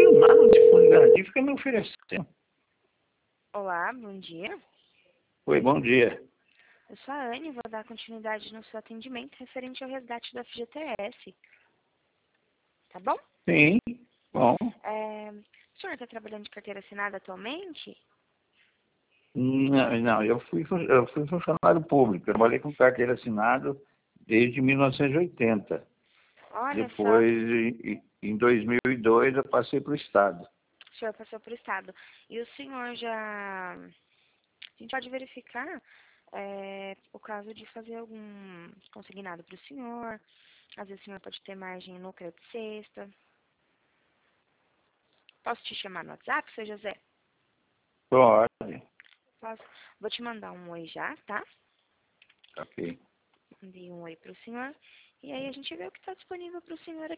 nada de fundo garantia, fica me oferecendo. Olá, bom dia. Oi, bom dia. Eu sou a Anne, vou dar continuidade no seu atendimento referente ao resgate do FGTS. Tá bom? Sim, bom. O senhor está trabalhando de carteira assinada atualmente? Não, eu fui funcionário público. Eu trabalhei com carteira assinada desde 1980. Olha só, Depois, em 2002, eu passei para o Estado. o senhor passou por estado. E o senhor já... A gente pode verificar o caso de fazer algum consignado para o senhor. Às vezes o senhor pode ter margem no crédito sexta. Posso te chamar no WhatsApp, seu José? Pode. Posso. Vou te mandar um oi já, tá? Ok. Mandei um oi para o senhor. E aí a gente vê o que está disponível para o senhor aqui.